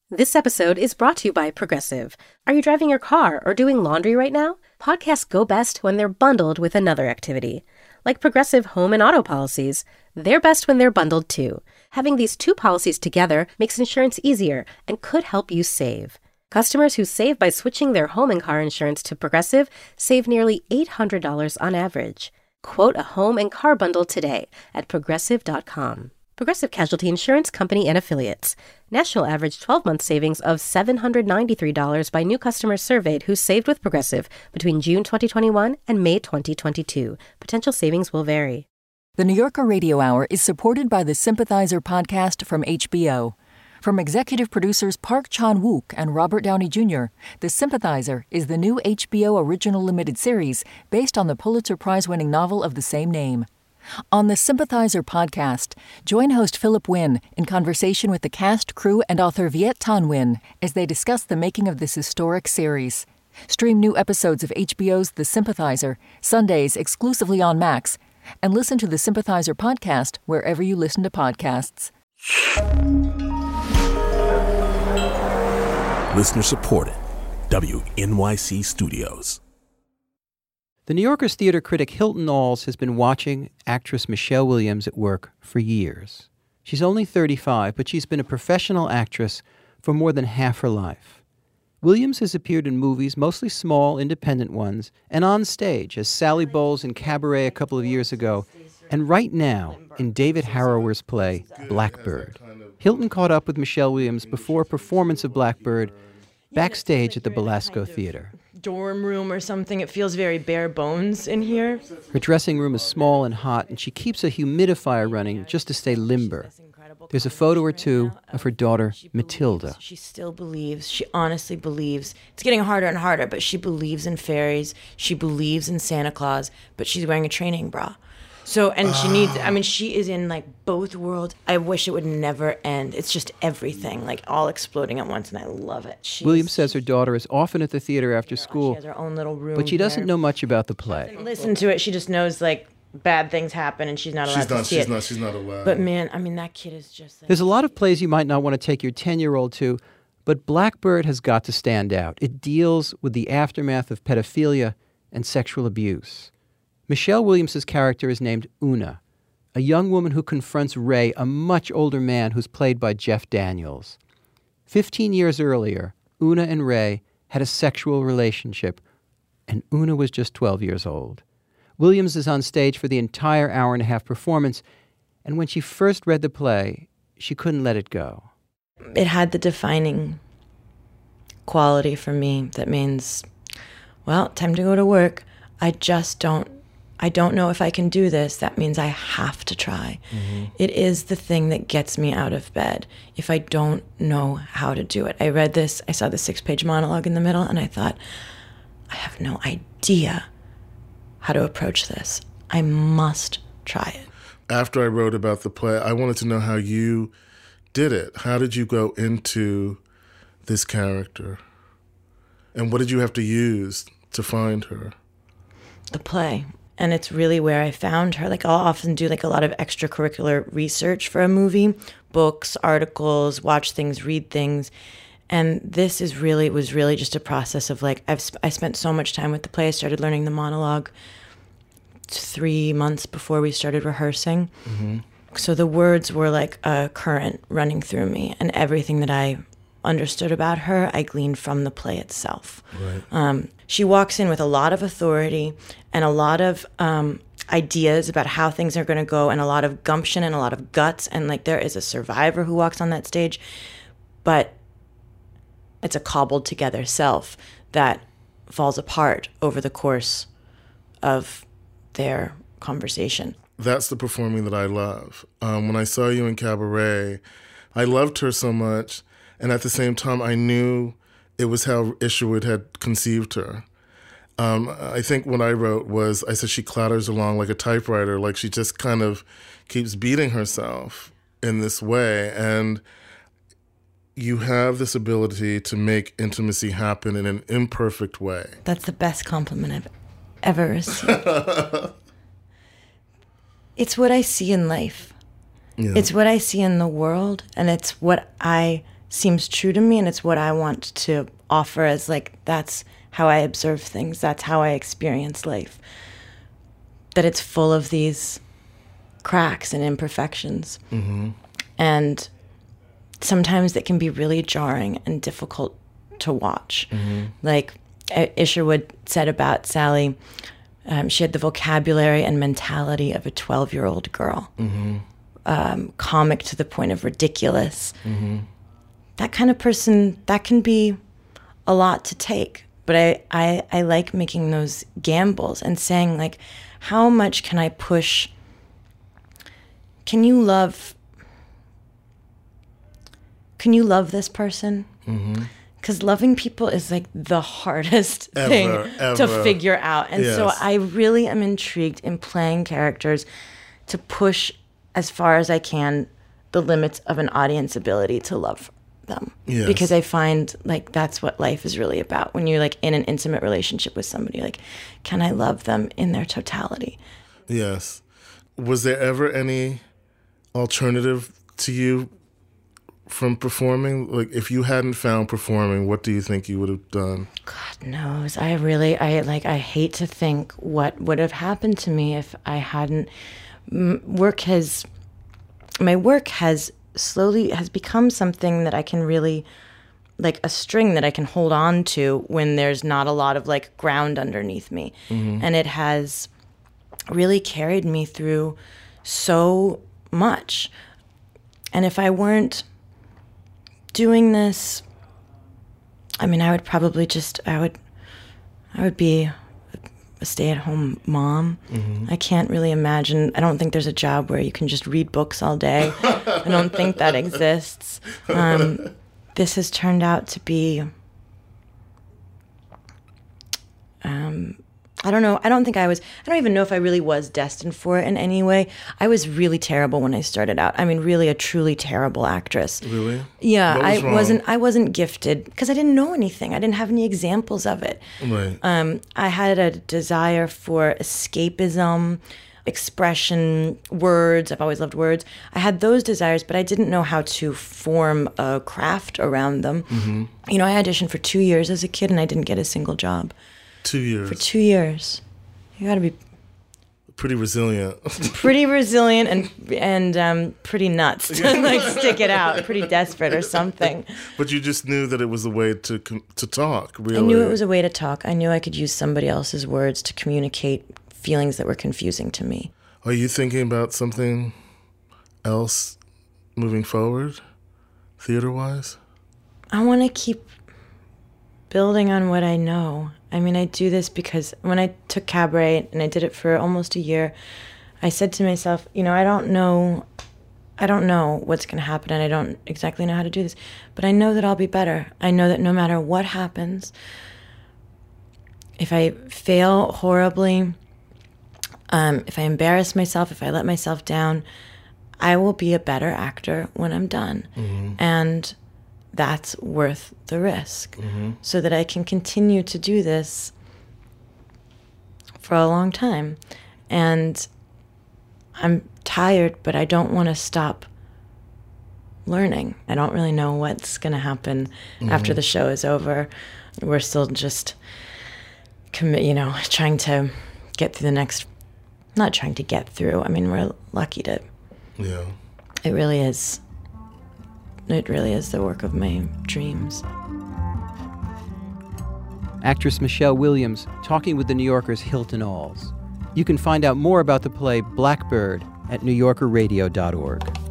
This episode is brought to you by Progressive. Are you driving your car or doing laundry right now? Podcasts go best when they're bundled with another activity. Like Progressive home and auto policies, they're best when they're bundled too. Having these two policies together makes insurance easier and could help you save. Customers who save by switching their home and car insurance to Progressive save nearly $800 on average. Quote a home and car bundle today at Progressive.com. Progressive Casualty Insurance Company and Affiliates. National average 12-month savings of $793 by new customers surveyed who saved with Progressive between June 2021 and May 2022. Potential savings will vary. The New Yorker Radio Hour is supported by the Sympathizer podcast from HBO. From executive producers Park Chan-wook and Robert Downey Jr., The Sympathizer is the new HBO original limited series based on the Pulitzer Prize-winning novel of the same name. On the Sympathizer podcast, join host Philip Wynn in conversation with the cast, crew, and author Viet Thanh Nguyen as they discuss the making of this historic series. Stream new episodes of HBO's The Sympathizer, Sundays exclusively on Max, and listen to the Sympathizer podcast wherever you listen to podcasts. Listener supported. WNYC Studios. The New Yorker's theater critic Hilton Als has been watching actress Michelle Williams at work for years. She's only 35, but she's been a professional actress for more than half her life. Williams has appeared in movies, mostly small, independent ones, and on stage as Sally Bowles in Cabaret a couple of years ago, and right now in David Harrower's play, Blackbird. Hilton caught up with Michelle Williams before a performance of Blackbird backstage at the Belasco Theater. Dorm room or something. It feels very bare bones in here. Her dressing room is small and hot, and she keeps a humidifier running just to stay limber. There's a photo or two of her daughter, Matilda. She still believes, she honestly believes. It's getting harder and harder, but she believes in fairies. She believes in Santa Claus, but she's wearing a training bra. So, and she needs, I mean, she is in like both worlds. I wish it would never end. It's just everything, like all exploding at once, and I love it. Williams says her daughter is often at the theater after school. She has her own little room. But she doesn't know much about the play. Listen to it. She just knows like bad things happen, and she's not allowed to see it. She's not allowed. But man, I mean, that kid is just like... There's a lot of plays you might not want to take your 10-year-old to, but Blackbird has got to stand out. It deals with the aftermath of pedophilia and sexual abuse. Michelle Williams' character is named Una, a young woman who confronts Ray, a much older man who's played by Jeff Daniels. 15 years earlier, Una and Ray had a sexual relationship, and Una was just 12 years old. Williams is on stage for the entire hour-and-a-half performance, and when she first read the play, she couldn't let it go. It had the defining quality for me that means, well, time to go to work. I don't know if I can do this. That means I have to try. Mm-hmm. It is the thing that gets me out of bed if I don't know how to do it. I read this, I saw the 6-page monologue in the middle, and I thought, I have no idea how to approach this. I must try it. After I wrote about the play, I wanted to know how you did it. How did you go into this character? And what did you have to use to find her? The play. And it's really where I found her. Like, I'll often do like a lot of extracurricular research for a movie, books, articles, watch things, read things. And this was really just a process of like, I spent so much time with the play. I started learning the monologue 3 months before we started rehearsing. Mm-hmm. So the words were like a current running through me, and everything that I understood about her, I gleaned from the play itself. Right. She walks in with a lot of authority and a lot of ideas about how things are going to go, and a lot of gumption and a lot of guts. And like, there is a survivor who walks on that stage, but it's a cobbled together self that falls apart over the course of their conversation. That's the performing that I love. When I saw you in Cabaret, I loved her so much. And at the same time, I knew it was how Isherwood had conceived her. I think what I wrote was, I said she clatters along like a typewriter, like she just kind of keeps beating herself in this way. And you have this ability to make intimacy happen in an imperfect way. That's the best compliment I've ever received. It's what I see in life. Yeah. It's what I see in the world, and it's what I seems true to me, and it's what I want to offer as, like, that's how I observe things, that's how I experience life. That it's full of these cracks and imperfections. Mm-hmm. And sometimes it can be really jarring and difficult to watch. Mm-hmm. Like Isherwood said about Sally, she had the vocabulary and mentality of a 12-year-old girl. Mm-hmm. Comic to the point of ridiculous. Mm-hmm. That kind of person, that can be a lot to take. But I like making those gambles and saying, like, how much can I push? Can you love this person? Because loving people is, like, the hardest thing to figure out. And so I really am intrigued in playing characters to push as far as I can the limits of an audience ability to love them. Yes. Because I find, like, that's what life is really about. When you're, like, in an intimate relationship with somebody, like, can I love them in their totality? Yes. Was there ever any alternative to you from performing? Like, if you hadn't found performing, what do you think you would have done? God knows. I hate to think what would have happened to me if I hadn't. My work has become something that I can really, like, a string that I can hold on to when there's not a lot of, like, ground underneath me. Mm-hmm. And it has really carried me through so much. And if I weren't doing this, I mean, I would probably I would be a stay-at-home mom. Mm-hmm. I can't really imagine. I don't think there's a job where you can just read books all day. I don't think that exists. This has turned out to be, I don't know. I don't even know if I really was destined for it in any way. I was really terrible when I started out. I mean, really a truly terrible actress. Really? Yeah, What was wrong? I wasn't gifted because I didn't know anything. I didn't have any examples of it. Right. I had a desire for escapism, expression, words. I've always loved words. I had those desires, but I didn't know how to form a craft around them. Mm-hmm. You know, I auditioned for 2 years as a kid, and I didn't get a single job. 2 years. For 2 years. You got to be pretty resilient. pretty resilient and pretty nuts to, like, stick it out. Pretty desperate or something. But you just knew that it was a way to talk, really. I knew it was a way to talk. I knew I could use somebody else's words to communicate feelings that were confusing to me. Are you thinking about something else moving forward, theater-wise? I want to keep building on what I know. I mean, I do this because when I took Cabaret, and I did it for almost a year, I said to myself, you know, I don't know what's going to happen, and I don't exactly know how to do this, but I know that I'll be better. I know that no matter what happens, if I fail horribly, if I embarrass myself, if I let myself down, I will be a better actor when I'm done. Mm-hmm. And that's worth the risk, mm-hmm. so that I can continue to do this for a long time. And I'm tired, but I don't want to stop learning. I don't really know what's going to happen mm-hmm. after the show is over. We're still just, trying to get through the next, not trying to get through. I mean, we're lucky to, Yeah. It really is the work of my dreams. Actress Michelle Williams talking with The New Yorker's Hilton Alls. You can find out more about the play Blackbird at NewYorkerRadio.org.